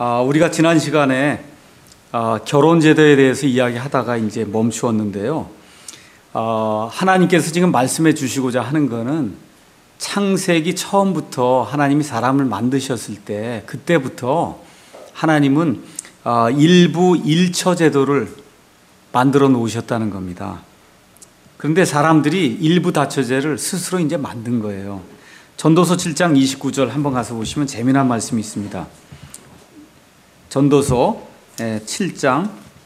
우리가 지난 시간에 결혼 제도에 대해서 이야기하다가 이제 멈추었는데요. 하나님께서 지금 말씀해 주시고자 하는 거는 창세기 처음부터 하나님이 사람을 만드셨을 때 그때부터 하나님은 일부 일처 제도를 만들어 놓으셨다는 겁니다. 그런데 사람들이 일부 다처제를 스스로 이제 만든 거예요. 전도서 7장 29절 한번 가서 보시면 재미난 말씀이 있습니다. 전도서 7장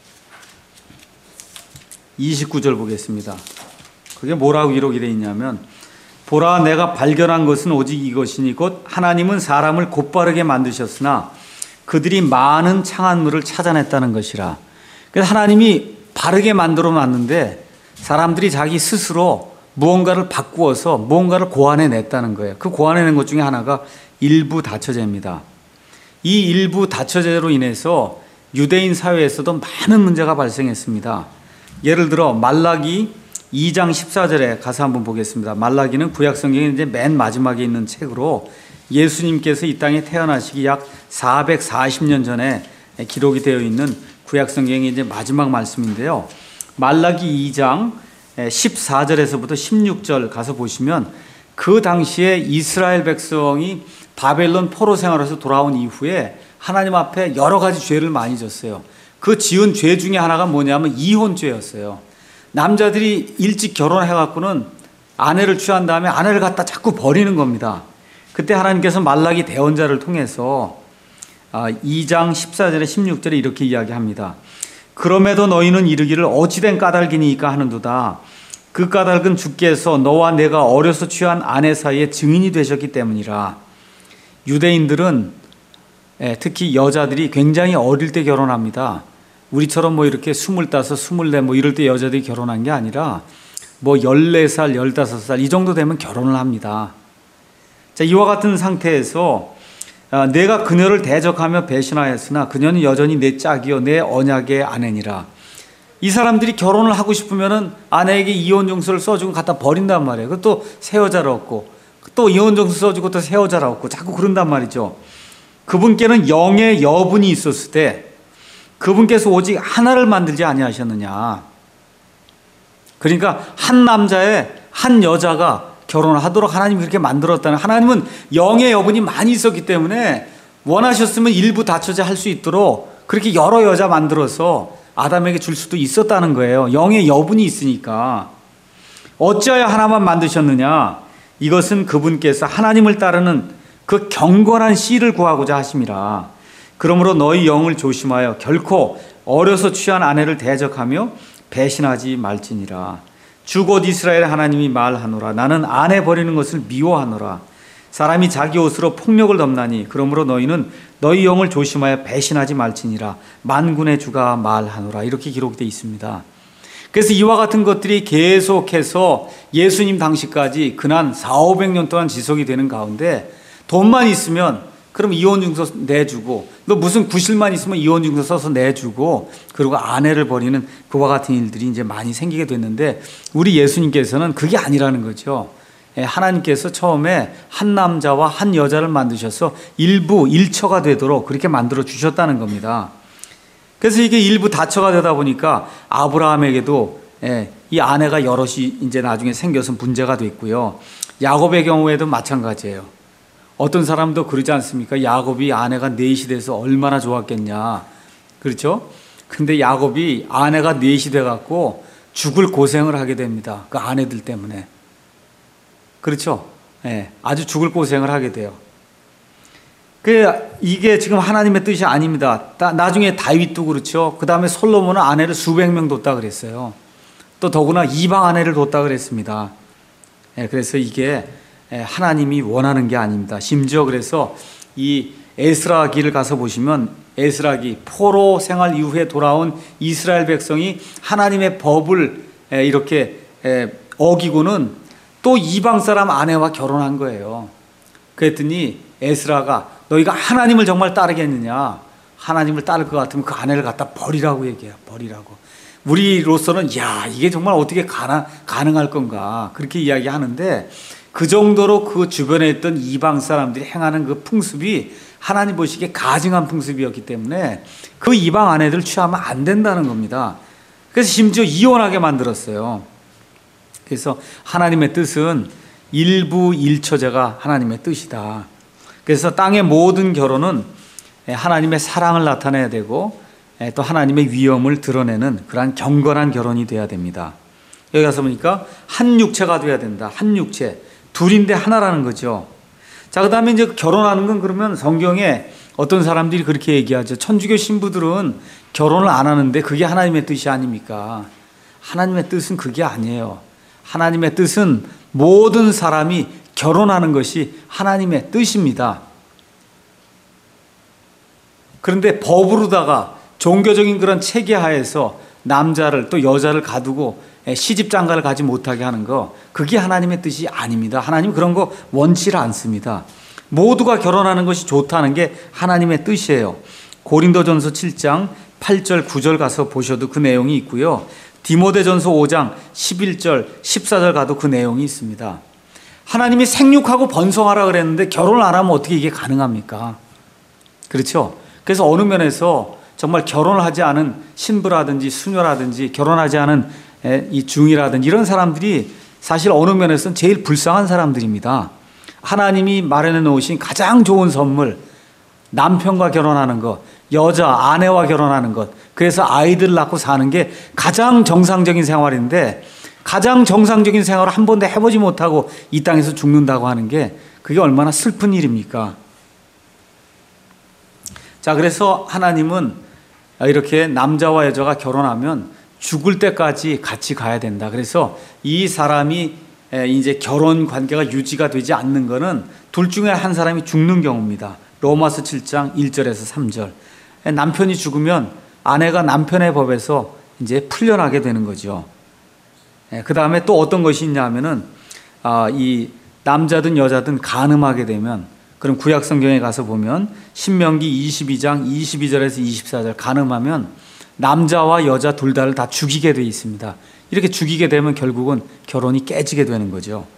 29절 보겠습니다. 그게 뭐라고 기록이 되어 있냐면, 보라, 내가 발견한 것은 오직 이것이니 곧 하나님은 사람을 곧바르게 만드셨으나 그들이 많은 창한물을 찾아냈다는 것이라. 그래서 하나님이 바르게 만들어 놨는데 사람들이 자기 스스로 무언가를 바꾸어서 무언가를 고안해냈다는 거예요. 그 고안해낸 것 중에 하나가 일부 다처제입니다. 이 일부 다처제로 인해서 유대인 사회에서도 많은 문제가 발생했습니다. 예를 들어 말라기 2장 14절에 가서 한번 보겠습니다. 말라기는 구약성경의 이제 맨 마지막에 있는 책으로 예수님께서 이 땅에 태어나시기 약 440년 전에 기록이 되어 있는 구약성경의 이제 마지막 말씀인데요. 말라기 2장 14절에서부터 16절 가서 보시면 그 당시에 이스라엘 백성이 바벨론 포로 생활에서 돌아온 이후에 하나님 앞에 여러 가지 죄를 많이 졌어요. 그 지은 죄 중에 하나가 뭐냐면 이혼죄였어요. 남자들이 일찍 결혼해갖고는 아내를 취한 다음에 아내를 갖다 자꾸 버리는 겁니다. 그때 하나님께서 말라기 대언자를 통해서 2장 14절에 16절에 이렇게 이야기합니다. 그럼에도 너희는 이르기를 어찌된 까닭이니까 하는도다. 그 까닭은 주께서 너와 내가 어려서 취한 아내 사이에 증인이 되셨기 때문이라. 유대인들은 특히 여자들이 굉장히 어릴 때 결혼합니다. 우리처럼 뭐 이렇게 25, 24 뭐 이럴 때 여자들이 결혼한 게 아니라 뭐 14살, 15살 이 정도 되면 결혼을 합니다. 자, 이와 같은 상태에서 내가 그녀를 대적하며 배신하였으나 그녀는 여전히 내 짝이요 내 언약의 아내니라. 이 사람들이 결혼을 하고 싶으면은 아내에게 이혼 증서를 써주고 갖다 버린단 말이에요. 그것도 새 여자를 얻고 또 이혼 증서 써주고 또 새 여자를 얻고 자꾸 그런단 말이죠. 그분께는 영의 여분이 있었을 때 그분께서 오직 하나를 만들지 아니하셨느냐. 그러니까 한 남자에 한 여자가 결혼을 하도록 하나님이 그렇게 만들었다는, 하나님은 영의 여분이 많이 있었기 때문에 원하셨으면 일부 다처제 할 수 있도록 그렇게 여러 여자 만들어서 아담에게 줄 수도 있었다는 거예요. 영의 여분이 있으니까. 어찌하여 하나만 만드셨느냐. 이것은 그분께서 하나님을 따르는 그 경건한 씨를 구하고자 하심이라. 그러므로 너희 영을 조심하여 결코 어려서 취한 아내를 대적하며 배신하지 말지니라. 주 곧 이스라엘의 하나님이 말하노라. 나는 아내 버리는 것을 미워하노라. 사람이 자기 옷으로 폭력을 덮나니 그러므로 너희는 너희 영을 조심하여 배신하지 말지니라. 만군의 주가 말하노라. 이렇게 기록되어 있습니다. 그래서 이와 같은 것들이 계속해서 예수님 당시까지 근한 400~500년 동안 지속이 되는 가운데 돈만 있으면 그럼 이혼증서 내주고, 너 무슨 구실만 있으면 이혼증서 써서 내주고, 그리고 아내를 버리는 그와 같은 일들이 이제 많이 생기게 됐는데, 우리 예수님께서는 그게 아니라는 거죠. 하나님께서 처음에 한 남자와 한 여자를 만드셔서 일부 일처가 되도록 그렇게 만들어 주셨다는 겁니다. 그래서 이게 일부 다처가 되다 보니까 아브라함에게도 이 아내가 여럿이 이제 나중에 생겨서 문제가 됐고요. 야곱의 경우에도 마찬가지예요. 어떤 사람도 그러지 않습니까? 야곱이 아내가 넷이 돼서 얼마나 좋았겠냐. 그렇죠? 근데 야곱이 아내가 넷이 돼갖고 죽을 고생을 하게 됩니다. 그 아내들 때문에. 그렇죠? 아주 죽을 고생을 하게 돼요. 이게 지금 하나님의 뜻이 아닙니다. 나중에 다윗도 그렇죠. 그 다음에 솔로몬은 아내를 수백 명 뒀다 그랬어요. 또 더구나 이방 아내를 뒀다 그랬습니다. 그래서 이게 하나님이 원하는 게 아닙니다. 심지어 그래서 이 에스라기를 가서 보시면 에스라기 포로 생활 이후에 돌아온 이스라엘 백성이 하나님의 법을 이렇게 어기고는 또 이방 사람 아내와 결혼한 거예요. 그랬더니 에스라가 너희가 하나님을 정말 따르겠느냐, 하나님을 따를 것 같으면 그 아내를 갖다 버리라고 얘기해요. 버리라고. 우리로서는 야, 이게 정말 어떻게 가능할 건가 그렇게 이야기하는데, 그 정도로 그 주변에 있던 이방 사람들이 행하는 그 풍습이 하나님 보시기에 가증한 풍습이었기 때문에 그 이방 아내들 취하면 안 된다는 겁니다. 그래서 심지어 이혼하게 만들었어요. 그래서 하나님의 뜻은 일부일처제가 하나님의 뜻이다. 그래서 땅의 모든 결혼은 하나님의 사랑을 나타내야 되고 또 하나님의 위엄을 드러내는 그러한 경건한 결혼이 돼야 됩니다. 여기 가서 보니까 한 육체가 돼야 된다. 한 육체. 둘인데 하나라는 거죠. 자, 그 다음에 이제 결혼하는 건 그러면 성경에 어떤 사람들이 그렇게 얘기하죠. 천주교 신부들은 결혼을 안 하는데 그게 하나님의 뜻이 아닙니까? 하나님의 뜻은 그게 아니에요. 하나님의 뜻은 모든 사람이 결혼하는 것이 하나님의 뜻입니다. 그런데 법으로다가 종교적인 그런 체계 하에서 남자를 또 여자를 가두고 시집 장가를 가지 못하게 하는 거, 그게 하나님의 뜻이 아닙니다. 하나님 그런 거 원치를 않습니다. 모두가 결혼하는 것이 좋다는 게 하나님의 뜻이에요. 고린도전서 7장 8절 9절 가서 보셔도 그 내용이 있고요. 디모데전서 5장 11절 14절 가도 그 내용이 있습니다. 하나님이 생육하고 번성하라 그랬는데 결혼을 안 하면 어떻게 이게 가능합니까? 그렇죠? 그래서 어느 면에서 정말 결혼을 하지 않은 신부라든지 수녀라든지 결혼하지 않은 이 중이라든지 이런 사람들이 사실 어느 면에서는 제일 불쌍한 사람들입니다. 하나님이 마련해 놓으신 가장 좋은 선물, 남편과 결혼하는 것, 여자, 아내와 결혼하는 것, 그래서 아이들 낳고 사는 게 가장 정상적인 생활인데 가장 정상적인 생활을 한 번도 해보지 못하고 이 땅에서 죽는다고 하는 게 그게 얼마나 슬픈 일입니까? 자, 그래서 하나님은 이렇게 남자와 여자가 결혼하면 죽을 때까지 같이 가야 된다. 그래서 이 사람이 이제 결혼 관계가 유지가 되지 않는 거는 둘 중에 한 사람이 죽는 경우입니다. 로마서 7장 1절에서 3절. 남편이 죽으면 아내가 남편의 법에서 이제 풀려나게 되는 거죠. 그 다음에 또 어떤 것이 있냐면은 이 남자든 여자든 간음하게 되면, 그럼 구약 성경에 가서 보면 신명기 22장 22절에서 24절 간음하면 남자와 여자 둘 다를 다 죽이게 돼 있습니다. 이렇게 죽이게 되면 결국은 결혼이 깨지게 되는 거죠.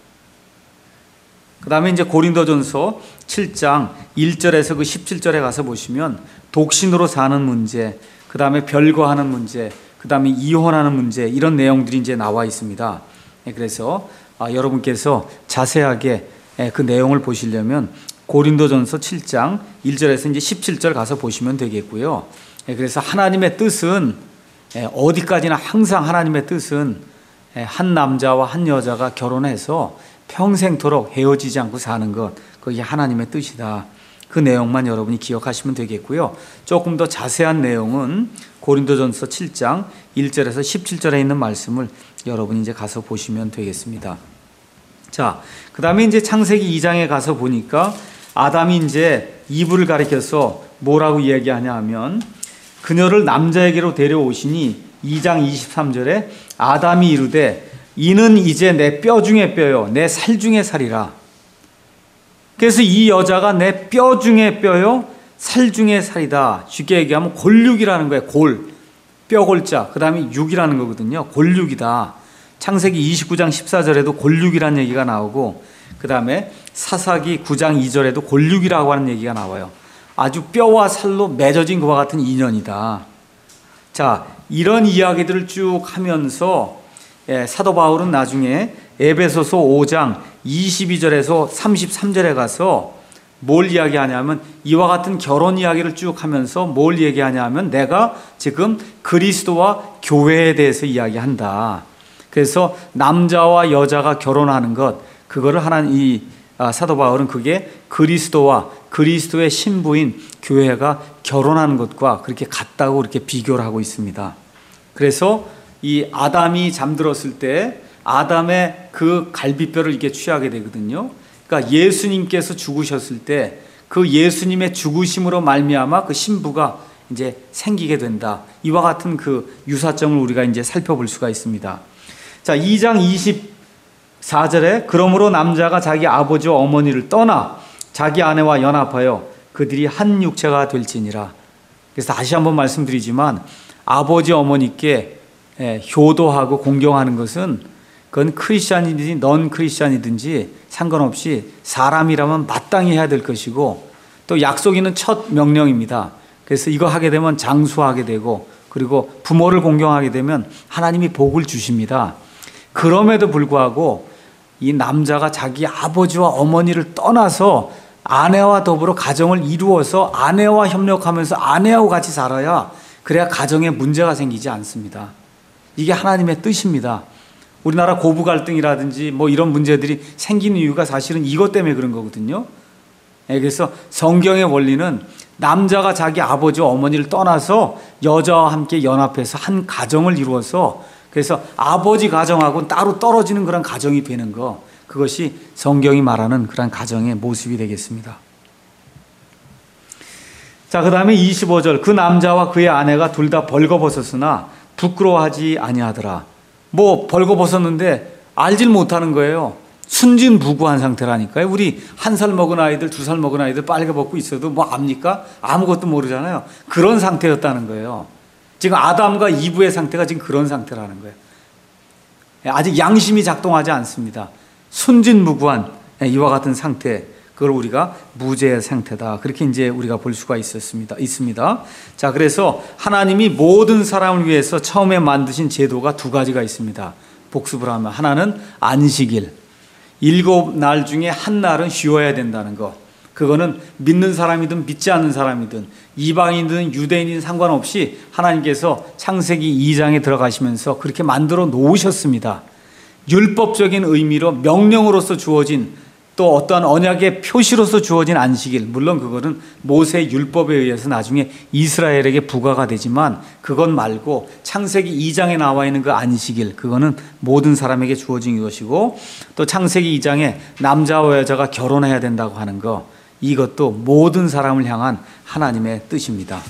그 다음에 이제 고린도전서 7장 1절에서 그 17절에 가서 보시면 독신으로 사는 문제, 그 다음에 별거하는 문제, 그 다음에 이혼하는 문제, 이런 내용들이 이제 나와 있습니다. 그래서 여러분께서 자세하게 그 내용을 보시려면 고린도전서 7장 1절에서 이제 17절 가서 보시면 되겠고요. 그래서 하나님의 뜻은 어디까지나 항상 하나님의 뜻은 한 남자와 한 여자가 결혼해서 평생토록 헤어지지 않고 사는 것, 그게 하나님의 뜻이다. 그 내용만 여러분이 기억하시면 되겠고요. 조금 더 자세한 내용은 고린도전서 7장 1절에서 17절에 있는 말씀을 여러분이 이제 가서 보시면 되겠습니다. 자, 그 다음에 이제 창세기 2장에 가서 보니까 아담이 이제 이브를 가리켜서 뭐라고 이야기하냐 하면 그녀를 남자에게로 데려오시니 2장 23절에 아담이 이르되 이는 이제 내 뼈 중에 뼈요 내 살 중에 살이라. 그래서 이 여자가 내 뼈 중에 뼈요 살 중에 살이다. 쉽게 얘기하면 골육이라는 거예요. 뼈골자, 그 다음에 육이라는 거거든요. 골육이다. 창세기 29장 14절에도 골육이라는 얘기가 나오고, 그 다음에 사사기 9장 2절에도 골육이라고 하는 얘기가 나와요. 아주 뼈와 살로 맺어진 것과 같은 인연이다. 자, 이런 이야기들을 쭉 하면서 사도 바울은 나중에 에베소서 5장 22절에서 33절에 가서 뭘 이야기하냐면 이와 같은 결혼 이야기를 쭉 하면서 뭘 얘기하냐면 내가 지금 그리스도와 교회에 대해서 이야기한다. 그래서 남자와 여자가 결혼하는 것, 그거를 사도 바울은 그게 그리스도와 그리스도의 신부인 교회가 결혼하는 것과 그렇게 같다고 그렇게 비교를 하고 있습니다. 그래서 이 아담이 잠들었을 때 아담의 그 갈비뼈를 이렇게 취하게 되거든요. 그러니까 예수님께서 죽으셨을 때 그 예수님의 죽으심으로 말미암아 그 신부가 이제 생기게 된다. 이와 같은 그 유사점을 우리가 이제 살펴볼 수가 있습니다. 자, 2장 24절에 그러므로 남자가 자기 아버지와 어머니를 떠나 자기 아내와 연합하여 그들이 한 육체가 될지니라. 그래서 다시 한번 말씀드리지만 아버지 어머니께 효도하고 공경하는 것은 그건 크리스찬이든지 넌 크리스찬이든지 상관없이 사람이라면 마땅히 해야 될 것이고, 또 약속 있는 첫 명령입니다. 그래서 이거 하게 되면 장수하게 되고 그리고 부모를 공경하게 되면 하나님이 복을 주십니다. 그럼에도 불구하고 이 남자가 자기 아버지와 어머니를 떠나서 아내와 더불어 가정을 이루어서 아내와 협력하면서 아내하고 같이 살아야 그래야 가정에 문제가 생기지 않습니다. 이게 하나님의 뜻입니다. 우리나라 고부 갈등이라든지 뭐 이런 문제들이 생기는 이유가 사실은 이것 때문에 그런 거거든요. 그래서 성경의 원리는 남자가 자기 아버지와 어머니를 떠나서 여자와 함께 연합해서 한 가정을 이루어서 그래서 아버지 가정하고는 따로 떨어지는 그런 가정이 되는 거, 그것이 성경이 말하는 그런 가정의 모습이 되겠습니다. 자, 그 다음에 25절, 그 남자와 그의 아내가 둘 다 벌거벗었으나 부끄러워하지 아니하더라. 뭐 벌거벗었는데 알질 못하는 거예요. 순진무구한 상태라니까요. 우리 1살 먹은 아이들, 2살 먹은 아이들 빨개 벗고 있어도 뭐 압니까? 아무것도 모르잖아요. 그런 상태였다는 거예요. 지금 아담과 이브의 상태가 지금 그런 상태라는 거예요. 아직 양심이 작동하지 않습니다. 순진무구한 이와 같은 상태, 그걸 우리가 무죄의 상태다. 그렇게 이제 우리가 볼 수가 있습니다. 자, 그래서 하나님이 모든 사람을 위해서 처음에 만드신 제도가 두 가지가 있습니다. 복습을 하면 하나는 안식일, 7날 중에 한 날은 쉬어야 된다는 거. 그거는 믿는 사람이든 믿지 않는 사람이든 이방인이든 유대인이든 상관없이 하나님께서 창세기 2장에 들어가시면서 그렇게 만들어 놓으셨습니다. 율법적인 의미로 명령으로서 주어진 또 어떠한 언약의 표시로서 주어진 안식일, 물론 그거는 모세 율법에 의해서 나중에 이스라엘에게 부과가 되지만 그것 말고 창세기 2장에 나와 있는 그 안식일, 그거는 모든 사람에게 주어진 것이고, 또 창세기 2장에 남자와 여자가 결혼해야 된다고 하는 거, 이것도 모든 사람을 향한 하나님의 뜻입니다.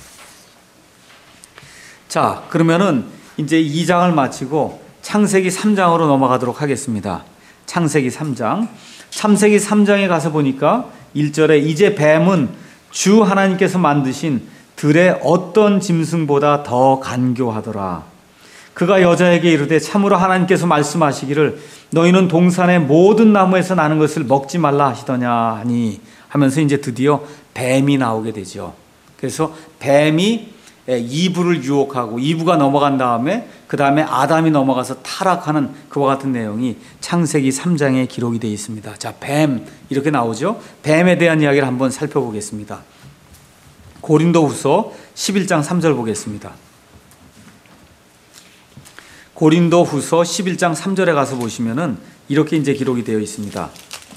자, 그러면은 이제 2장을 마치고 창세기 3장으로 넘어가도록 하겠습니다. 창세기 3장. 창세기 3장에 가서 보니까 1절에 이제 뱀은 주 하나님께서 만드신 들의 어떤 짐승보다 더 간교하더라. 그가 여자에게 이르되 참으로 하나님께서 말씀하시기를 너희는 동산의 모든 나무에서 나는 것을 먹지 말라 하시더냐 하니 하면서 이제 드디어 뱀이 나오게 되죠. 그래서 뱀이 이브를 유혹하고 이브가 넘어간 다음에 그 다음에 아담이 넘어가서 타락하는 그와 같은 내용이 창세기 3장에 기록이 되어 있습니다. 자, 뱀 이렇게 나오죠. 뱀에 대한 이야기를 한번 살펴보겠습니다. 고린도후서 11장 3절 보겠습니다. 고린도후서 11장 3절에 가서 보시면은 이렇게 이제 기록이 되어 있습니다.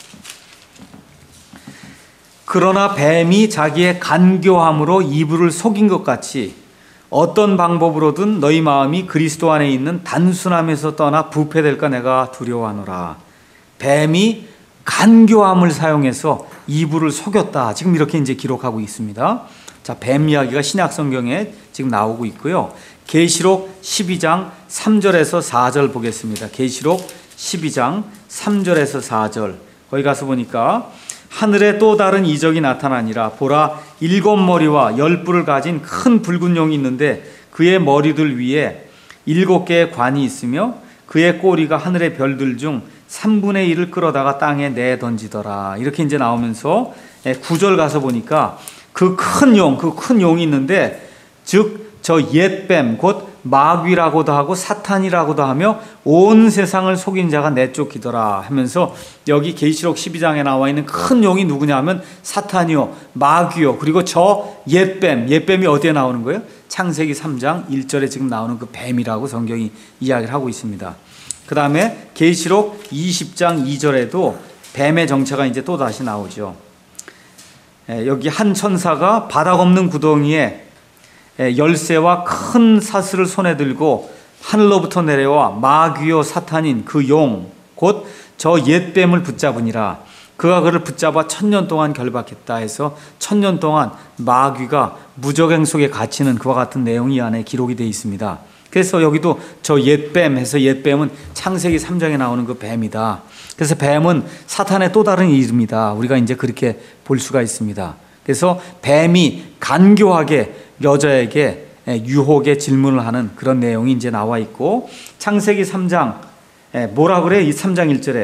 그러나 뱀이 자기의 간교함으로 이브를 속인 것 같이 어떤 방법으로든 너희 마음이 그리스도 안에 있는 단순함에서 떠나 부패될까 내가 두려워하노라. 뱀이 간교함을 사용해서 이브를 속였다. 지금 이렇게 이제 기록하고 있습니다. 자, 뱀 이야기가 신약 성경에 지금 나오고 있고요. 계시록 12장 3절에서 4절 보겠습니다. 계시록 12장 3절에서 4절. 거기 가서 보니까 하늘에 또 다른 이적이 나타나니라. 보라, 7머리와 10뿔을 가진 큰 붉은 용이 있는데 그의 머리들 위에 7개의 관이 있으며 그의 꼬리가 하늘의 별들 중 3분의 1을 끌어다가 땅에 내던지더라. 이렇게 이제 나오면서 9절 가서 보니까 그 큰 용이 있는데 즉 저 옛뱀 곧 마귀라고도 하고 사탄이라고도 하며 온 세상을 속인 자가 내쫓기더라 하면서 여기 계시록 12장에 나와 있는 큰 용이 누구냐면 사탄이요 마귀요 그리고 저 옛뱀이 어디에 나오는 거예요? 창세기 3장 1절에 지금 나오는 그 뱀이라고 성경이 이야기를 하고 있습니다. 그 다음에 계시록 20장 2절에도 뱀의 정체가 이제 또 다시 나오죠. 여기 한 천사가 바닥 없는 구덩이에 열쇠와 큰 사슬을 손에 들고 하늘로부터 내려와 마귀요 사탄인 그 용 곧 저 옛뱀을 붙잡으니라. 그가 그를 붙잡아 1000년 동안 결박했다 해서 1000년 동안 마귀가 무적행 속에 갇히는 그와 같은 내용이 이 안에 기록이 되어 있습니다. 그래서 여기도 저 옛뱀 해서 옛뱀은 창세기 3장에 나오는 그 뱀이다. 그래서 뱀은 사탄의 또 다른 이름이다. 우리가 이제 그렇게 볼 수가 있습니다. 그래서 뱀이 간교하게 여자에게 유혹의 질문을 하는 그런 내용이 이제 나와 있고 창세기 3장 뭐라 그래? 이 3장 1절에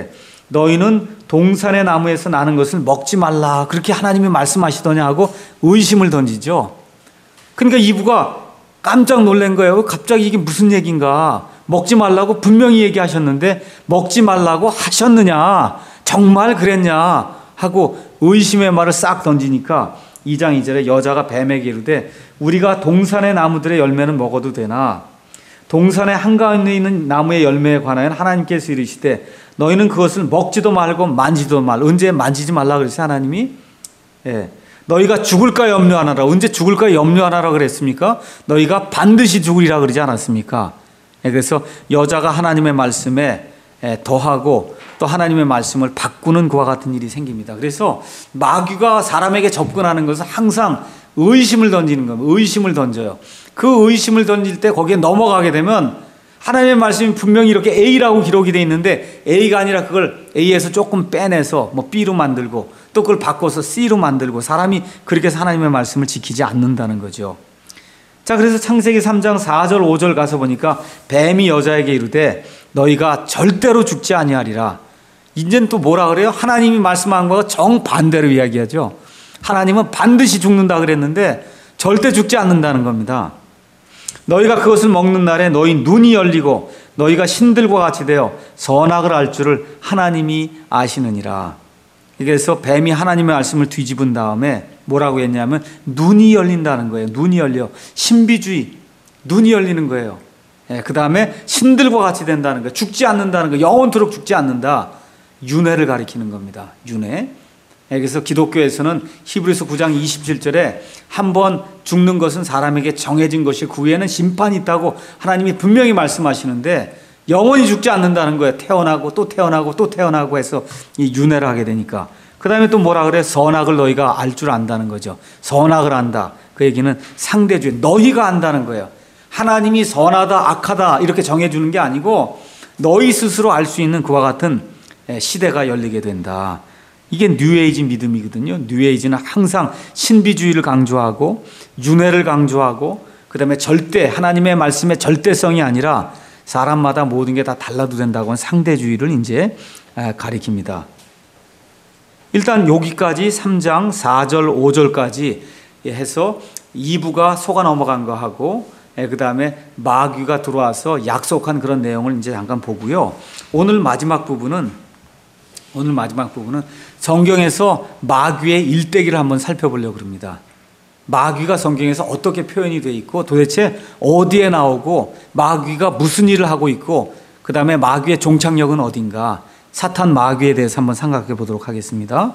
너희는 동산의 나무에서 나는 것을 먹지 말라. 그렇게 하나님이 말씀하시더냐 하고 의심을 던지죠. 그러니까 이브가 깜짝 놀란 거예요. 갑자기 이게 무슨 얘기인가. 먹지 말라고 분명히 얘기하셨는데 먹지 말라고 하셨느냐. 정말 그랬냐 하고 의심의 말을 싹 던지니까 2장 2절에 여자가 뱀에게 이르되 우리가 동산의 나무들의 열매는 먹어도 되나 동산의 한가운데 있는 나무의 열매에 관하여 하나님께서 이르시되 너희는 그것을 먹지도 말고 만지도 말. 언제 만지지 말라 그랬어요 하나님이? 예. 너희가 죽을까 염려하나라. 언제 죽을까 염려하나라 그랬습니까? 너희가 반드시 죽으리라 그러지 않았습니까? 예. 그래서 여자가 하나님의 말씀에 더하고 또 하나님의 말씀을 바꾸는 그와 같은 일이 생깁니다. 그래서 마귀가 사람에게 접근하는 것은 항상 의심을 던지는 겁니다. 의심을 던져요. 그 의심을 던질 때 거기에 넘어가게 되면 하나님의 말씀이 분명히 이렇게 A라고 기록이 되어 있는데 A가 아니라 그걸 A에서 조금 빼내서 뭐 B로 만들고 또 그걸 바꿔서 C로 만들고 사람이 그렇게 해서 하나님의 말씀을 지키지 않는다는 거죠. 자, 그래서 창세기 3장 4절 5절 가서 보니까 뱀이 여자에게 이르되 너희가 절대로 죽지 아니하리라. 이제는 또 뭐라 그래요? 하나님이 말씀한 거와 정반대로 이야기하죠. 하나님은 반드시 죽는다 그랬는데 절대 죽지 않는다는 겁니다. 너희가 그것을 먹는 날에 너희 눈이 열리고 너희가 신들과 같이 되어 선악을 알 줄을 하나님이 아시느니라. 그래서 뱀이 하나님의 말씀을 뒤집은 다음에 뭐라고 했냐면 눈이 열린다는 거예요. 눈이 열려. 신비주의. 눈이 열리는 거예요. 그 다음에 신들과 같이 된다는 거예요. 죽지 않는다는 거예요. 영원토록 죽지 않는다. 윤회를 가리키는 겁니다. 윤회. 그래서 기독교에서는 히브리서 9장 27절에 한번 죽는 것은 사람에게 정해진 것이고 그 후에는 심판이 있다고 하나님이 분명히 말씀하시는데 영원히 죽지 않는다는 거예요. 태어나고 또 태어나고 또 태어나고 해서 이 윤회를 하게 되니까. 그 다음에 또 뭐라 그래? 선악을 너희가 알 줄 안다는 거죠. 선악을 안다. 그 얘기는 상대주의. 너희가 안다는 거예요. 하나님이 선하다 악하다 이렇게 정해주는 게 아니고 너희 스스로 알 수 있는 그와 같은 시대가 열리게 된다. 이게 뉴에이지 믿음이거든요. 뉴에이지는 항상 신비주의를 강조하고 윤회를 강조하고 그 다음에 절대 하나님의 말씀의 절대성이 아니라 사람마다 모든 게 다 달라도 된다고 하는 상대주의를 이제 가리킵니다. 일단 여기까지 3장 4절 5절까지 해서 2부가 속아 넘어간 거 하고 그 다음에 마귀가 들어와서 약속한 그런 내용을 이제 잠깐 보고요. 오늘 마지막 부분은 성경에서 마귀의 일대기를 한번 살펴보려고 합니다. 마귀가 성경에서 어떻게 표현이 되어 있고 도대체 어디에 나오고 마귀가 무슨 일을 하고 있고 그 다음에 마귀의 종착역은 어딘가 사탄 마귀에 대해서 한번 생각해 보도록 하겠습니다.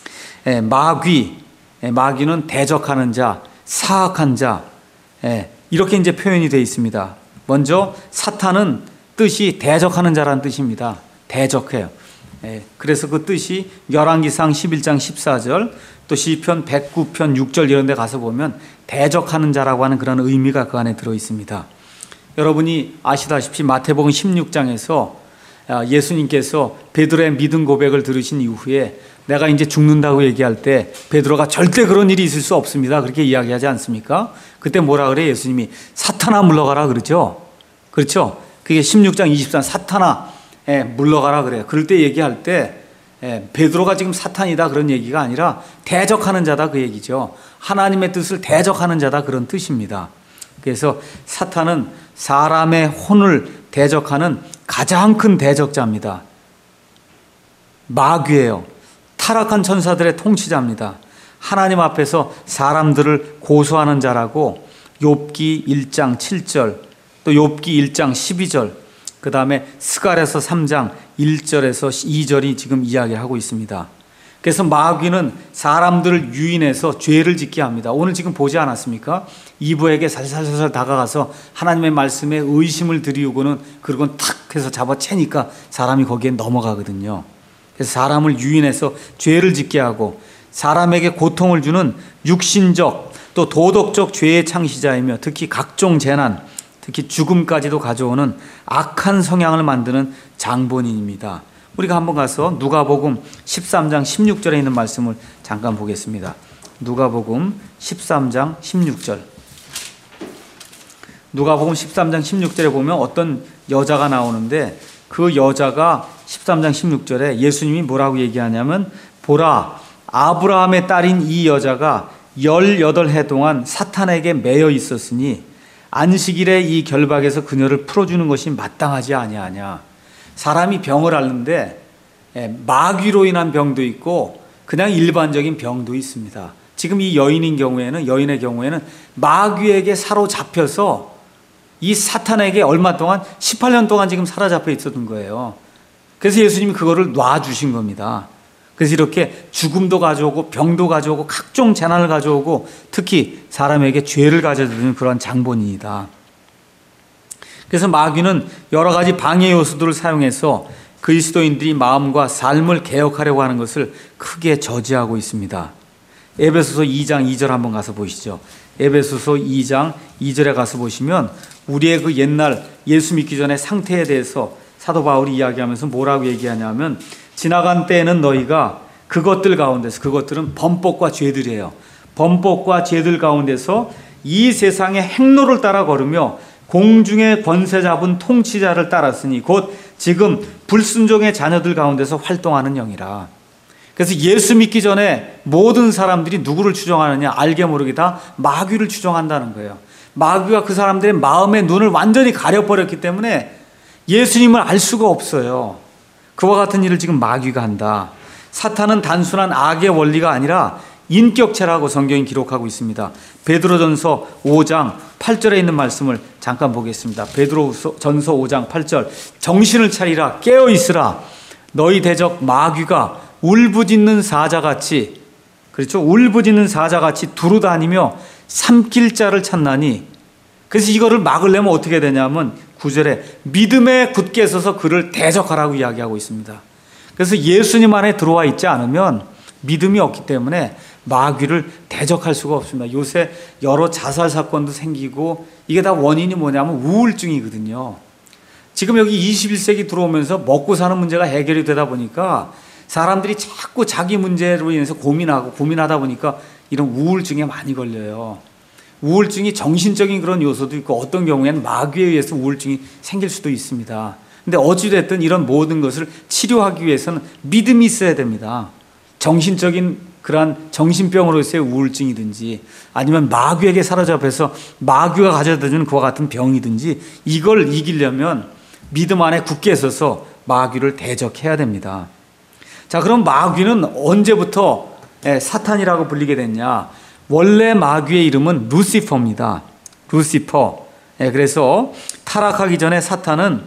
마귀는 대적하는 자, 사악한 자 이렇게 이제 표현이 되어 있습니다. 먼저 사탄은 뜻이 대적하는 자라는 뜻입니다. 대적해요. 그래서 그 뜻이 열왕기상 11장 14절 또 시편 109편 6절 이런 데 가서 보면 대적하는 자라고 하는 그런 의미가 그 안에 들어 있습니다. 여러분이 아시다시피 마태복음 16장에서 예수님께서 베드로의 믿음 고백을 들으신 이후에 내가 이제 죽는다고 얘기할 때 베드로가 절대 그런 일이 있을 수 없습니다. 그렇게 이야기하지 않습니까? 그때 뭐라 그래? 예수님이 사탄아 물러가라 그러죠. 그렇죠? 그게 16장 23 사탄아 물러가라 그래요. 그럴 때 얘기할 때 베드로가 지금 사탄이다 그런 얘기가 아니라 대적하는 자다 그 얘기죠. 하나님의 뜻을 대적하는 자다 그런 뜻입니다. 그래서 사탄은 사람의 혼을 대적하는 가장 큰 대적자입니다. 마귀예요. 타락한 천사들의 통치자입니다. 하나님 앞에서 사람들을 고소하는 자라고 욥기 1장 7절 또 욥기 1장 12절 그 다음에 스가랴서 3장 1절에서 2절이 지금 이야기하고 있습니다. 그래서 마귀는 사람들을 유인해서 죄를 짓게 합니다. 오늘 지금 보지 않았습니까? 이브에게 살살살살 다가가서 하나님의 말씀에 의심을 들이우고는 그리고 탁 해서 잡아채니까 사람이 거기에 넘어가거든요. 그래서 사람을 유인해서 죄를 짓게 하고 사람에게 고통을 주는 육신적 또 도덕적 죄의 창시자이며 특히 각종 재난 특히 죽음까지도 가져오는 악한 성향을 만드는 장본인입니다. 우리가 한번 가서 누가복음 13장 16절에 있는 말씀을 잠깐 보겠습니다. 누가복음 13장 16절. 누가복음 13장 16절에 보면 어떤 여자가 나오는데 그 여자가 13장 16절에 예수님이 뭐라고 얘기하냐면 보라 아브라함의 딸인 이 여자가 18해 동안 사탄에게 매여 있었으니 안식일에 이 결박에서 그녀를 풀어주는 것이 마땅하지 아니하냐. 사람이 병을 앓는데 마귀로 인한 병도 있고 그냥 일반적인 병도 있습니다. 지금 이 여인의 경우에는 마귀에게 사로잡혀서 이 사탄에게 얼마 동안 18년 동안 지금 사로잡혀 있었던 거예요. 그래서 예수님이 그거를 놔주신 겁니다. 그래서 이렇게 죽음도 가져오고 병도 가져오고 각종 재난을 가져오고 특히 사람에게 죄를 가져다주는 그런 장본인이다. 그래서 마귀는 여러 가지 방해 요소들을 사용해서 그리스도인들이 마음과 삶을 개혁하려고 하는 것을 크게 저지하고 있습니다. 에베소서 2장 2절 한번 가서 보시죠. 에베소서 2장 2절에 가서 보시면 우리의 그 옛날 예수 믿기 전의 상태에 대해서 사도 바울이 이야기하면서 뭐라고 얘기하냐면 지나간 때에는 너희가 그것들 가운데서, 그것들은 범법과 죄들이에요. 범법과 죄들 가운데서 이 세상의 행로를 따라 걸으며 공중의 권세 잡은 통치자를 따랐으니 곧 지금 불순종의 자녀들 가운데서 활동하는 영이라. 그래서 예수 믿기 전에 모든 사람들이 누구를 추종하느냐, 알게 모르게 다 마귀를 추종한다는 거예요. 마귀가 그 사람들의 마음의 눈을 완전히 가려버렸기 때문에 예수님을 알 수가 없어요. 그와 같은 일을 지금 마귀가 한다. 사탄은 단순한 악의 원리가 아니라 인격체라고 성경이 기록하고 있습니다. 베드로전서 5장 8절에 있는 말씀을 잠깐 보겠습니다. 베드로전서 5장 8절 정신을 차리라 깨어 있으라 너희 대적 마귀가 울부짖는 사자같이, 그렇죠? 울부짖는 사자같이 두루다니며 삼킬 자를 찾나니. 그래서 이거를 막으려면 어떻게 되냐면 9절에 믿음에 굳게 서서 그를 대적하라고 이야기하고 있습니다. 그래서 예수님 안에 들어와 있지 않으면 믿음이 없기 때문에 마귀를 대적할 수가 없습니다. 요새 여러 자살 사건도 생기고 이게 다 원인이 뭐냐면 우울증이거든요. 지금 여기 21세기 들어오면서 먹고 사는 문제가 해결이 되다 보니까 사람들이 자꾸 자기 문제로 인해서 고민하다 보니까 이런 우울증에 많이 걸려요. 우울증이 정신적인 그런 요소도 있고 어떤 경우에는 마귀에 의해서 우울증이 생길 수도 있습니다. 근데 어찌됐든 이런 모든 것을 치료하기 위해서는 믿음이 있어야 됩니다. 정신적인 그러한 정신병으로서의 우울증이든지 아니면 마귀에게 사로잡혀서 마귀가 가져다주는 그와 같은 병이든지 이걸 이기려면 믿음 안에 굳게 서서 마귀를 대적해야 됩니다. 자, 그럼 마귀는 언제부터 사탄이라고 불리게 됐냐? 원래 마귀의 이름은 루시퍼입니다. 루시퍼. 그래서 타락하기 전에 사탄은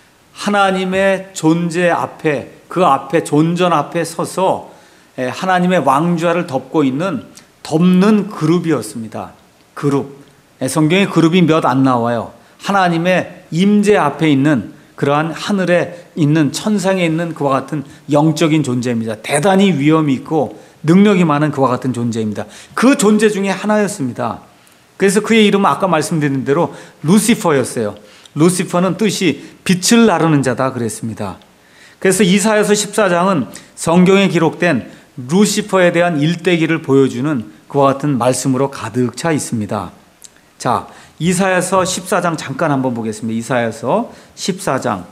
하나님의 존재 앞에, 그 앞에 존전 앞에 서서 하나님의 왕좌를 덮는 그룹이었습니다. 그룹. 성경에 그룹이 몇 안 나와요. 하나님의 임재 앞에 있는 그러한 하늘에 있는 천상에 있는 그와 같은 영적인 존재입니다. 대단히 위엄이 있고 능력이 많은 그와 같은 존재입니다. 그 존재 중에 하나였습니다. 그래서 그의 이름은 아까 말씀드린 대로 루시퍼였어요. 루시퍼는 뜻이 빛을 나르는 자다 그랬습니다. 그래서 이사야서 14장은 성경에 기록된 루시퍼에 대한 일대기를 보여주는 그와 같은 말씀으로 가득 차 있습니다. 자, 이사야서 14장 잠깐 한번 보겠습니다. 이사야서 14장.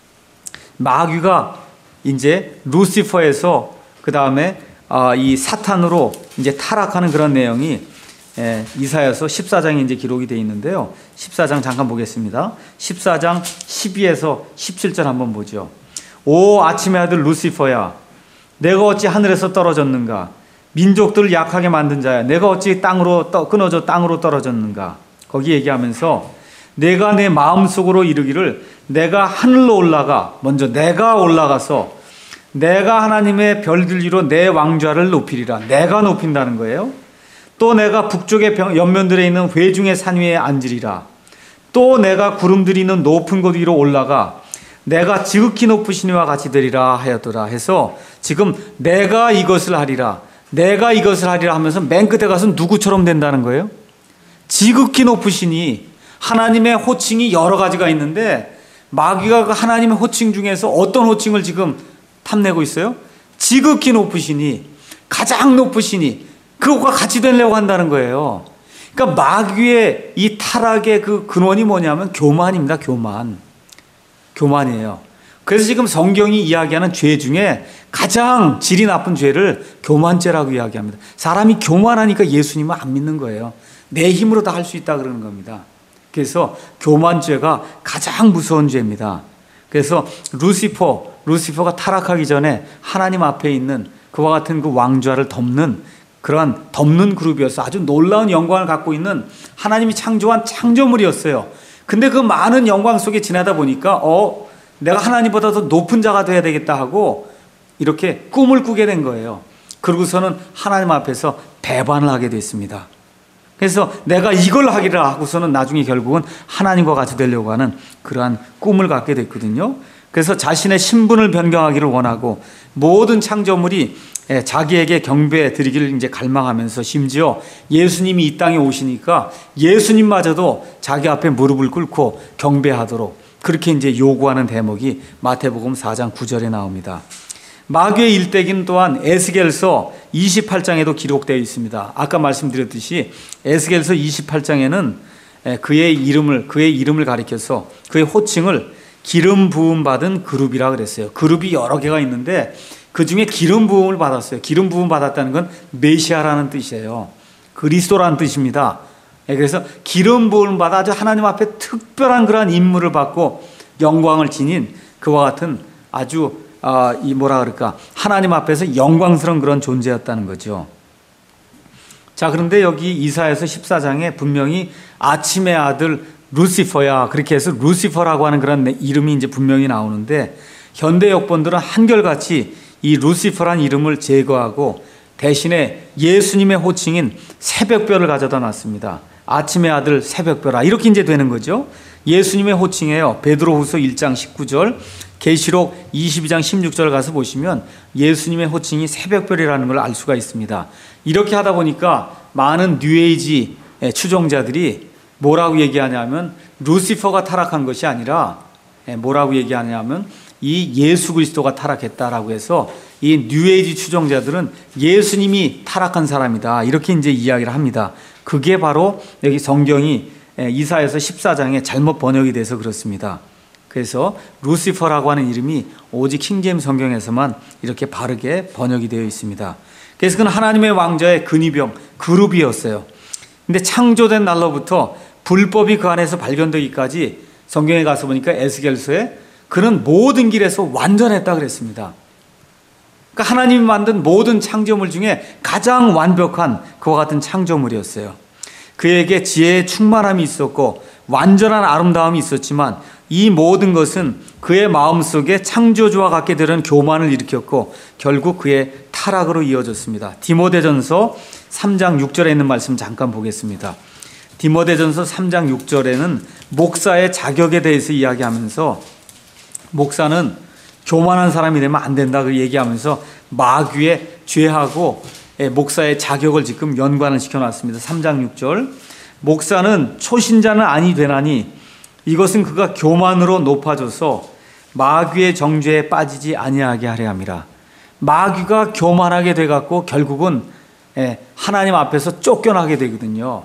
마귀가 이제 루시퍼에서 그 다음에 이 사탄으로 이제 타락하는 그런 내용이 이사야서 14장에 이제 기록이 되어 있는데요. 14장 잠깐 보겠습니다. 14장 12에서 17절 한번 보죠. 오 아침의 아들 루시퍼야, 내가 어찌 하늘에서 떨어졌는가? 민족들을 약하게 만든 자야, 내가 어찌 끊어져 땅으로 떨어졌는가? 거기 얘기하면서 내가 내 마음속으로 이르기를 내가 하늘로 올라가, 먼저 내가 올라가서 내가 하나님의 별들 위로 내 왕좌를 높이리라. 내가 높인다는 거예요. 또 내가 북쪽의 옆면들에 있는 회중의 산 위에 앉으리라. 또 내가 구름들이 있는 높은 곳 위로 올라가 내가 지극히 높으신 이와 같이 되리라 하였더라 해서 지금 내가 이것을 하리라, 내가 이것을 하리라 하면서 맨 끝에 가서 누구처럼 된다는 거예요? 지극히 높으시니. 하나님의 호칭이 여러 가지가 있는데 마귀가 그 하나님의 호칭 중에서 어떤 호칭을 지금 탐내고 있어요? 지극히 높으시니, 가장 높으시니, 그것과 같이 되려고 한다는 거예요. 그러니까 마귀의 이 타락의 그 근원이 뭐냐면 교만입니다. 교만이에요. 그래서 지금 성경이 이야기하는 죄 중에 가장 질이 나쁜 죄를 교만죄라고 이야기합니다. 사람이 교만하니까 예수님을 안 믿는 거예요. 내 힘으로 다 할 수 있다 그러는 겁니다. 그래서 교만죄가 가장 무서운 죄입니다. 그래서 루시퍼가 타락하기 전에 하나님 앞에 있는 그와 같은 그 왕좌를 덮는 그러한 덮는 그룹이었어요. 아주 놀라운 영광을 갖고 있는 하나님이 창조한 창조물이었어요. 근데 그 많은 영광 속에 지나다 보니까 내가 하나님보다 더 높은 자가 돼야 되겠다 하고 이렇게 꿈을 꾸게 된 거예요. 그러고서는 하나님 앞에서 배반을 하게 됐습니다. 그래서 내가 이걸 하기를 하고서는 나중에 결국은 하나님과 같이 되려고 하는 그러한 꿈을 갖게 됐거든요. 그래서 자신의 신분을 변경하기를 원하고 모든 창조물이 자기에게 경배 드리기를 이제 갈망하면서 심지어 예수님이 이 땅에 오시니까 예수님마저도 자기 앞에 무릎을 꿇고 경배하도록 그렇게 이제 요구하는 대목이 마태복음 4장 9절에 나옵니다. 마귀의 일대기는 또한 에스겔서 28장에도 기록되어 있습니다. 아까 말씀드렸듯이 에스겔서 28장에는 그의 이름을 가리켜서 그의 호칭을 기름 부음 받은 그룹이라 그랬어요. 그룹이 여러 개가 있는데 그 중에 기름 부음을 받았어요. 기름 부음 받았다는 건 메시아라는 뜻이에요. 그리스도라는 뜻입니다. 그래서 기름 부음을 받아 아주 하나님 앞에 특별한 그러한 임무를 받고 영광을 지닌 그와 같은 아주 하나님 앞에서 영광스러운 그런 존재였다는 거죠. 자, 그런데 여기 이사야서 14장에 분명히 아침의 아들 루시퍼야, 그렇게 해서 루시퍼라고 하는 그런 이름이 이제 분명히 나오는데 현대 역본들은 한결같이 이 루시퍼란 이름을 제거하고 대신에 예수님의 호칭인 새벽별을 가져다 놨습니다. 아침의 아들 새벽별아, 이렇게 이제 되는 거죠. 예수님의 호칭이에요. 베드로후서 1장 19절, 계시록 22장 16절 가서 보시면 예수님의 호칭이 새벽별이라는 걸 알 수가 있습니다. 이렇게 하다 보니까 많은 뉴에이지 추종자들이 뭐라고 얘기하냐면 루시퍼가 타락한 것이 아니라 뭐라고 얘기하냐면 이 예수 그리스도가 타락했다라고 해서 이 뉴에이지 추종자들은 예수님이 타락한 사람이다, 이렇게 이제 이야기를 합니다. 그게 바로 여기 성경이 이사야서 14장에 잘못 번역이 돼서 그렇습니다. 그래서 루시퍼라고 하는 이름이 오직 킹제임스 성경에서만 이렇게 바르게 번역이 되어 있습니다. 그래서 그는 하나님의 왕좌의 근위병, 그룹이었어요. 근데 창조된 날로부터 불법이 그 안에서 발견되기까지 성경에 가서 보니까 에스겔서에 그는 모든 길에서 완전했다 그랬습니다. 그러니까 하나님이 만든 모든 창조물 중에 가장 완벽한 그와 같은 창조물이었어요. 그에게 지혜의 충만함이 있었고 완전한 아름다움이 있었지만 이 모든 것은 그의 마음속에 창조주와 같게 되는 교만을 일으켰고 결국 그의 타락으로 이어졌습니다. 디모데전서 3장 6절에 있는 말씀 잠깐 보겠습니다. 디모데전서 3장 6절에는 목사의 자격에 대해서 이야기하면서 목사는 교만한 사람이 되면 안 된다 그 얘기하면서 마귀의 죄하고 목사의 자격을 지금 연관을 시켜놨습니다. 3장 6절, 목사는 초신자는 아니 되나니 이것은 그가 교만으로 높아져서 마귀의 정죄에 빠지지 아니하게 하려 함이라. 마귀가 교만하게 돼갖고 결국은 하나님 앞에서 쫓겨나게 되거든요.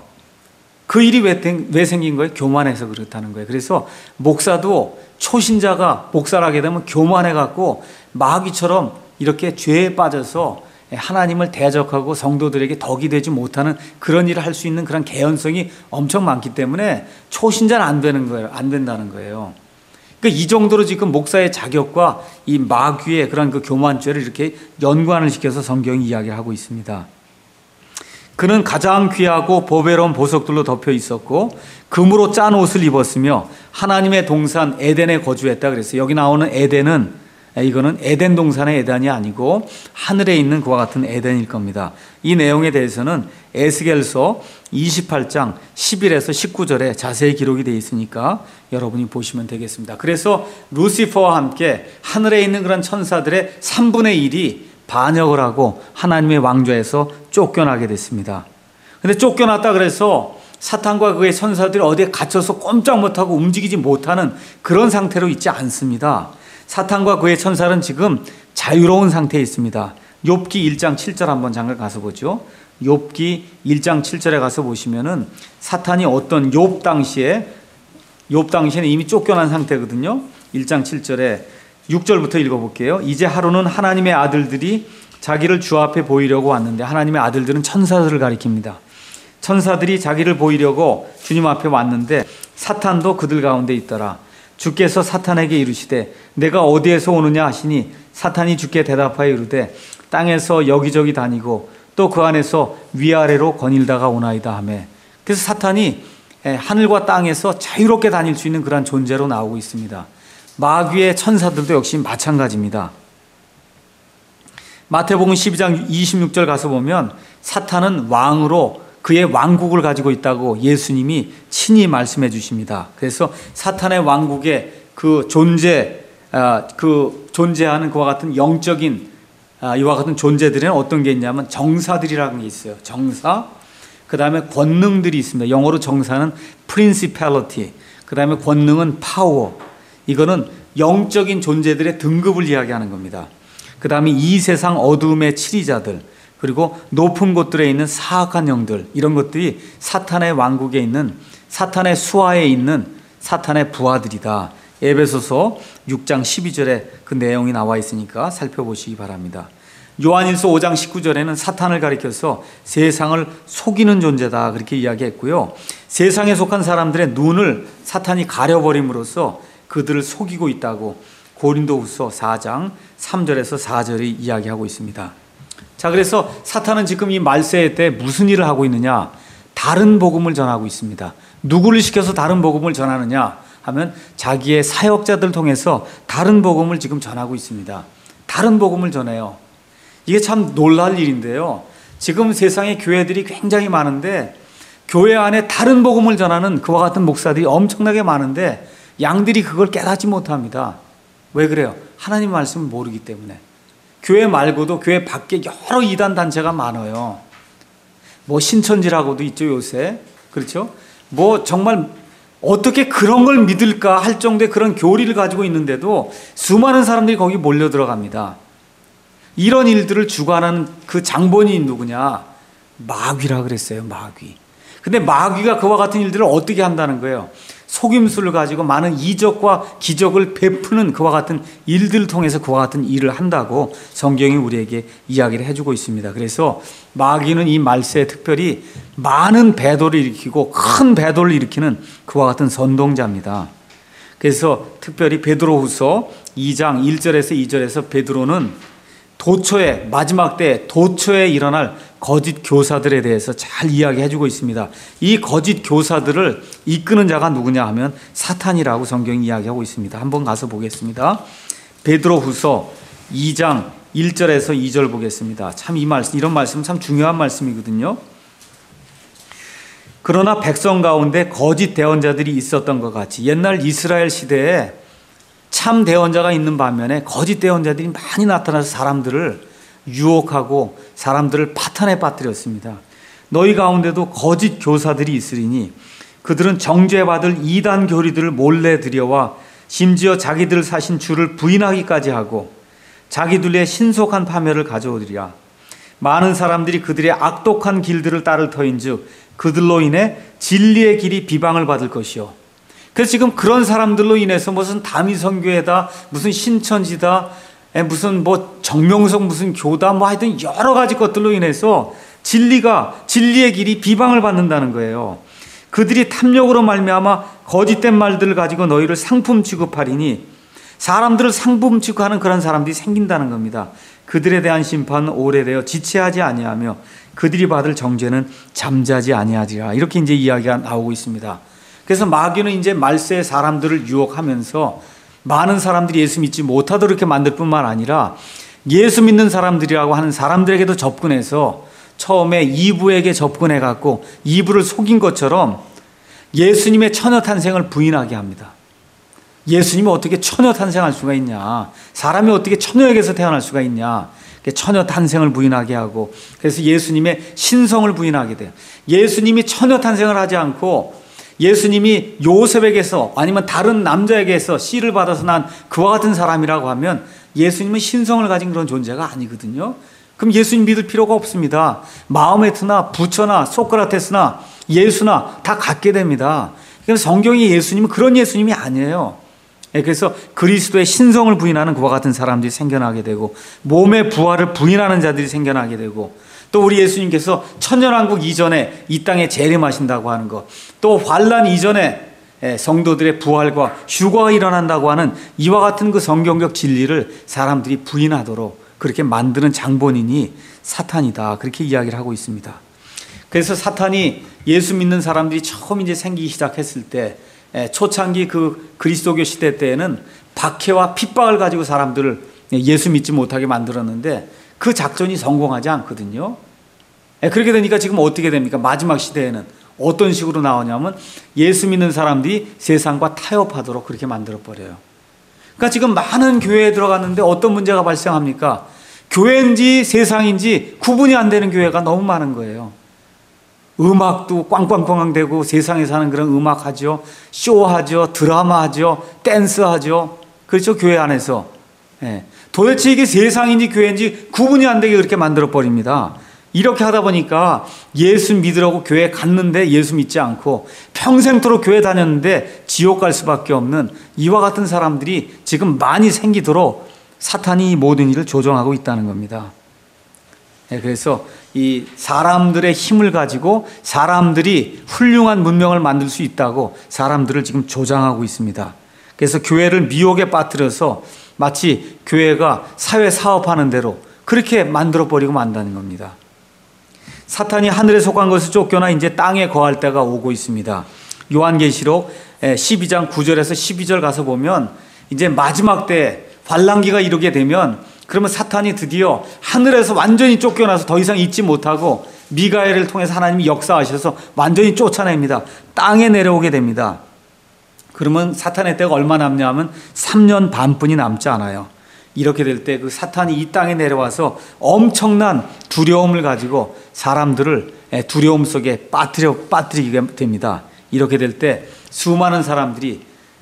그 일이 왜 생긴 거예요? 교만해서 그렇다는 거예요. 그래서 목사도 초신자가 목사를 하게 되면 교만해갖고 마귀처럼 이렇게 죄에 빠져서 하나님을 대적하고 성도들에게 덕이 되지 못하는 그런 일을 할 수 있는 그런 개연성이 엄청 많기 때문에 초신자는 안 되는 거예요. 안 된다는 거예요. 그러니까 이 정도로 지금 목사의 자격과 이 마귀의 그런 그 교만죄를 이렇게 연관을 시켜서 성경이 이야기를 하고 있습니다. 그는 가장 귀하고 보배로운 보석들로 덮여 있었고 금으로 짠 옷을 입었으며 하나님의 동산 에덴에 거주했다 그랬어요. 여기 나오는 에덴은 이거는 에덴 동산의 에덴이 아니고 하늘에 있는 그와 같은 에덴일 겁니다. 이 내용에 대해서는 에스겔서 28장 11에서 19절에 자세히 기록이 되어 있으니까 여러분이 보시면 되겠습니다. 그래서 루시퍼와 함께 하늘에 있는 그런 천사들의 3분의 1이 반역을 하고 하나님의 왕좌에서 쫓겨나게 됐습니다. 근데 쫓겨났다 그래서 사탄과 그의 천사들이 어디에 갇혀서 꼼짝 못하고 움직이지 못하는 그런 상태로 있지 않습니다. 사탄과 그의 천사는 지금 자유로운 상태에 있습니다. 욥기 1장 7절 한번 잠깐 가서 보죠. 욥기 1장 7절에 가서 보시면은 사탄이 어떤 욥 당시에는 이미 쫓겨난 상태거든요. 1장 7절에 6절부터 읽어볼게요. 이제 하루는 하나님의 아들들이 자기를 주 앞에 보이려고 왔는데, 하나님의 아들들은 천사들을 가리킵니다. 천사들이 자기를 보이려고 주님 앞에 왔는데 사탄도 그들 가운데 있더라. 주께서 사탄에게 이르시되 내가 어디에서 오느냐 하시니 사탄이 주께 대답하여 이르되 땅에서 여기저기 다니고 또 그 안에서 위아래로 거닐다가 오나이다 하매. 그래서 사탄이 하늘과 땅에서 자유롭게 다닐 수 있는 그런 존재로 나오고 있습니다. 마귀의 천사들도 역시 마찬가지입니다. 마태복음 12장 26절 가서 보면 사탄은 왕으로 그의 왕국을 가지고 있다고 예수님이 친히 말씀해 주십니다. 그래서 사탄의 왕국의 존재하는 그와 같은 영적인 이와 같은 존재들에는 어떤 게 있냐면 정사들이라는 게 있어요. 정사, 그 다음에 권능들이 있습니다. 영어로 정사는 principality, 그 다음에 권능은 power. 이거는 영적인 존재들의 등급을 이야기하는 겁니다. 그 다음에 이 세상 어두움의 치리자들, 그리고 높은 곳들에 있는 사악한 영들, 이런 것들이 사탄의 왕국에 있는, 사탄의 수하에 있는 사탄의 부하들이다. 에베소서 6장 12절에 그 내용이 나와 있으니까 살펴보시기 바랍니다. 요한일서 5장 19절에는 사탄을 가리켜서 세상을 속이는 존재다 그렇게 이야기했고요. 세상에 속한 사람들의 눈을 사탄이 가려버림으로써 그들을 속이고 있다고 고린도후서 4장 3절에서 4절이 이야기하고 있습니다. 자, 그래서 사탄은 지금 이 말세 때 무슨 일을 하고 있느냐? 다른 복음을 전하고 있습니다. 누구를 시켜서 다른 복음을 전하느냐 하면 자기의 사역자들 통해서 다른 복음을 지금 전하고 있습니다. 다른 복음을 전해요. 이게 참 놀랄 일인데요. 지금 세상에 교회들이 굉장히 많은데 교회 안에 다른 복음을 전하는 그와 같은 목사들이 엄청나게 많은데 양들이 그걸 깨닫지 못합니다. 왜 그래요? 하나님 말씀을 모르기 때문에. 교회 말고도 교회 밖에 여러 이단 단체가 많아요. 뭐 신천지라고도 있죠, 요새. 그렇죠? 뭐 정말 어떻게 그런 걸 믿을까 할 정도의 그런 교리를 가지고 있는데도 수많은 사람들이 거기 몰려 들어갑니다. 이런 일들을 주관하는 그 장본인이 누구냐? 마귀라 그랬어요, 마귀. 근데 마귀가 그와 같은 일들을 어떻게 한다는 거예요? 속임수를 가지고 많은 이적과 기적을 베푸는 그와 같은 일들을 통해서 그와 같은 일을 한다고 성경이 우리에게 이야기를 해주고 있습니다. 그래서 마귀는 이 말세에 특별히 많은 배도를 일으키고 큰 배도를 일으키는 그와 같은 선동자입니다. 그래서 특별히 베드로후서 2장 1절에서 2절에서 베드로는 도처에, 마지막 때 도처에 일어날 거짓 교사들에 대해서 잘 이야기해주고 있습니다. 이 거짓 교사들을 이끄는 자가 누구냐 하면 사탄이라고 성경이 이야기하고 있습니다. 한번 가서 보겠습니다. 베드로후서 2장 1절에서 2절 보겠습니다. 참 이런 말씀 참 중요한 말씀이거든요. 그러나 백성 가운데 거짓 대언자들이 있었던 것 같이 옛날 이스라엘 시대에 참 대언자가 있는 반면에 거짓 대언자들이 많이 나타나서 사람들을 유혹하고 사람들을 파탄에 빠뜨렸습니다. 너희 가운데도 거짓 교사들이 있으리니 그들은 정죄받을 이단 교리들을 몰래 들여와 심지어 자기들 사신 주를 부인하기까지 하고 자기들의 신속한 파멸을 가져오리라. 많은 사람들이 그들의 악독한 길들을 따를 터인즉 그들로 인해 진리의 길이 비방을 받을 것이요. 그래서 지금 그런 사람들로 인해서 무슨 다미선교회다, 무슨 신천지다, 무슨 뭐 정명석 무슨 교다, 뭐 하여튼 여러 가지 것들로 인해서 진리의 길이 비방을 받는다는 거예요. 그들이 탐욕으로 말미암아 거짓된 말들을 가지고 너희를 상품 취급하리니 사람들을 상품 취급하는 그런 사람들이 생긴다는 겁니다. 그들에 대한 심판은 오래되어 지체하지 아니하며 그들이 받을 정죄는 잠자지 아니하리라. 이렇게 이제 이야기가 나오고 있습니다. 그래서 마귀는 이제 말세의 사람들을 유혹하면서 많은 사람들이 예수 믿지 못하도록 이렇게 만들 뿐만 아니라 예수 믿는 사람들이라고 하는 사람들에게도 접근해서 처음에 이브에게 접근해갖고 이브를 속인 것처럼 예수님의 처녀 탄생을 부인하게 합니다. 예수님이 어떻게 처녀 탄생할 수가 있냐? 사람이 어떻게 처녀에게서 태어날 수가 있냐? 처녀 탄생을 부인하게 하고 그래서 예수님의 신성을 부인하게 돼요. 예수님이 처녀 탄생을 하지 않고 예수님이 요셉에게서 아니면 다른 남자에게서 씨를 받아서 난 그와 같은 사람이라고 하면 예수님은 신성을 가진 그런 존재가 아니거든요. 그럼 예수님 믿을 필요가 없습니다. 마호메트나 부처나 소크라테스나 예수나 다 갖게 됩니다. 그래서 성경의 예수님은 그런 예수님이 아니에요. 그래서 그리스도의 신성을 부인하는 그와 같은 사람들이 생겨나게 되고, 몸의 부활을 부인하는 자들이 생겨나게 되고, 또 우리 예수님께서 천년왕국 이전에 이 땅에 재림하신다고 하는 것, 또 환란 이전에 성도들의 부활과 휴거가 일어난다고 하는 이와 같은 그 성경적 진리를 사람들이 부인하도록 그렇게 만드는 장본인이 사탄이다, 그렇게 이야기를 하고 있습니다. 그래서 사탄이 예수 믿는 사람들이 처음 이제 생기기 시작했을 때, 초창기 그 그리스도교 시대 때에는 박해와 핍박을 가지고 사람들을 예수 믿지 못하게 만들었는데 그 작전이 성공하지 않거든요. 그렇게 되니까 지금 어떻게 됩니까? 마지막 시대에는 어떤 식으로 나오냐면 예수 믿는 사람들이 세상과 타협하도록 그렇게 만들어버려요. 그러니까 지금 많은 교회에 들어갔는데 어떤 문제가 발생합니까? 교회인지 세상인지 구분이 안 되는 교회가 너무 많은 거예요. 음악도 꽝꽝꽝꽝대고 세상에 사는 그런 음악 하죠, 쇼하죠, 드라마 하죠, 댄스 하죠. 그렇죠, 교회 안에서. 도대체 이게 세상인지 교회인지 구분이 안 되게 그렇게 만들어버립니다. 이렇게 하다 보니까 예수 믿으라고 교회 갔는데 예수 믿지 않고 평생토록 교회 다녔는데 지옥 갈 수밖에 없는 이와 같은 사람들이 지금 많이 생기도록 사탄이 이 모든 일을 조종하고 있다는 겁니다. 그래서 이 사람들의 힘을 가지고 사람들이 훌륭한 문명을 만들 수 있다고 사람들을 지금 조장하고 있습니다. 그래서 교회를 미혹에 빠뜨려서 마치 교회가 사회 사업하는 대로 그렇게 만들어버리고 만다는 겁니다. 사탄이 하늘에 속한 것을 쫓겨나 이제 땅에 거할 때가 오고 있습니다. 요한계시록 12장 9절에서 12절 가서 보면 이제 마지막 때 환란기가 이르게 되면 그러면 사탄이 드디어 하늘에서 완전히 쫓겨나서 더 이상 있지 못하고 미가엘을 통해서 하나님이 역사하셔서 완전히 쫓아냅니다. 땅에 내려오게 됩니다. 그러면 사탄의 때가 얼마 남냐 하면 3년 반뿐이 남지 않아요. 이렇게 될 때 그 사탄이 이 땅에 내려와서 엄청난 두려움을 가지고 사람들을 두려움 속에 빠뜨리게 됩니다. 이렇게 될 때 수많은 사람들이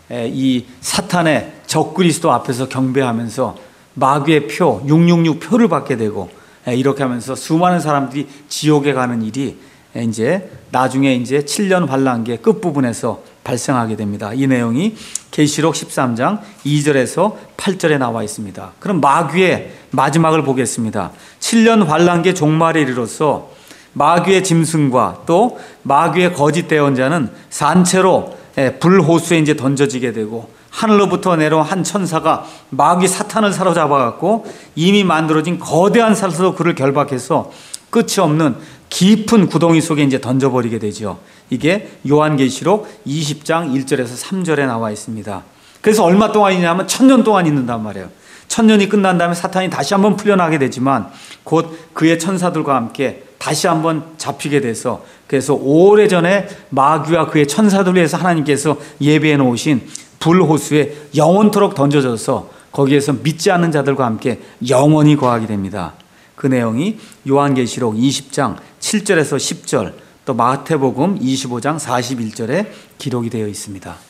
이 사탄의 적그리스도 앞에서 경배하면서 마귀의 표, 666 표를 받게 되고, 이렇게 하면서 수많은 사람들이 지옥에 가는 일이 이제 나중에 이제 7년 환란기의 끝부분에서 발생하게 됩니다. 이 내용이 계시록 13장 2절에서 8절에 나와 있습니다. 그럼 마귀의 마지막을 보겠습니다. 7년 환란기의 종말에 이르러서 마귀의 짐승과 또 마귀의 거짓 대언자는 산채로 불호수에 이제 던져지게 되고, 하늘로부터 내려온 한 천사가 마귀 사탄을 사로잡아갖고 이미 만들어진 거대한 살로 그를 결박해서 끝이 없는 깊은 구덩이 속에 이제 던져버리게 되죠. 이게 요한계시록 20장 1절에서 3절에 나와 있습니다. 그래서 얼마 동안이냐면 1000년 동안 있는단 말이에요. 1000년이 끝난 다음에 사탄이 다시 한번 풀려나게 되지만 곧 그의 천사들과 함께 다시 한번 잡히게 돼서, 그래서 오래전에 마귀와 그의 천사들을 위해서 하나님께서 예비해 놓으신 불호수에 영원토록 던져져서 거기에서 믿지 않는 자들과 함께 영원히 거하게 됩니다. 그 내용이 요한계시록 20장 7절에서 10절, 또 마태복음 25장 41절에 기록이 되어 있습니다.